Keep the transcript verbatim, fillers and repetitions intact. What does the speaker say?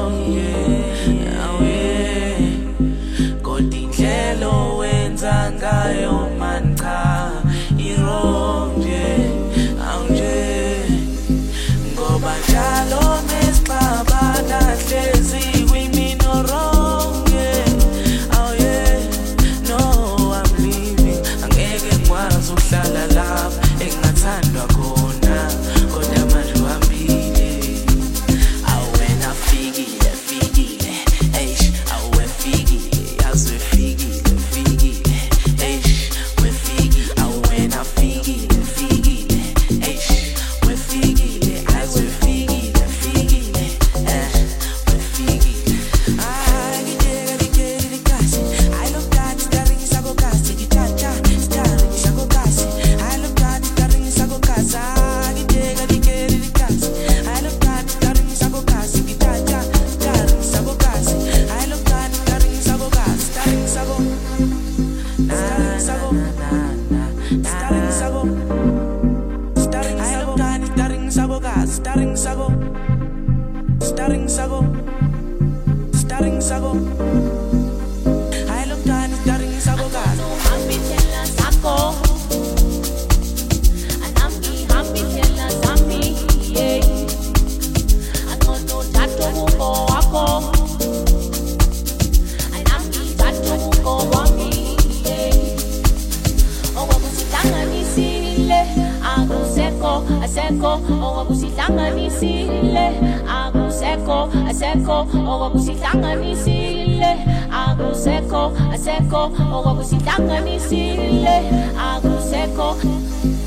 wrong, yeah, oh yeah. Kodwa indlela wenza ngayo man cha i-wrong, yeah, oh yeah. Ngoba njalo mesibaba hlezi kwimi no wrong, yeah, oh yeah. No, I'm leaving, angeke ngikwazi ukuhlala lapha engathandwa khona, kodwa manje uhambile. Awena fikile fikile, eish, awe fikile, yazi fikile fikile, eish, we fikile. Awena fikile fikile, eish, we fikile, yazi fikile fikile, eh, we fikile. Ay, ngideka dikeli dikasi, I love that staring sako kasi, gitata staring sako kasi, I love that staring sako kasi, ngideka dikeli dikasi, I love that staring sako kasi, gitata staring sako kasi, I love that staring sako kasi, staring sako, staring sako, staring sako, staring sako, I love that staring sako kasi, staring sako, staring sako, staring sako, I love that staring sako kasi. Happy tella sako, anami happy tella sami, yeah. Anono tato mungo wako, anami tato mungo wami, yeah. Owakusihlanganisile, akuseko, aseko, owakusihlanganisile, akuseko, aseko, owakusihlanganisile, akuseko, aseko, owakusihlanganisile, akuseko.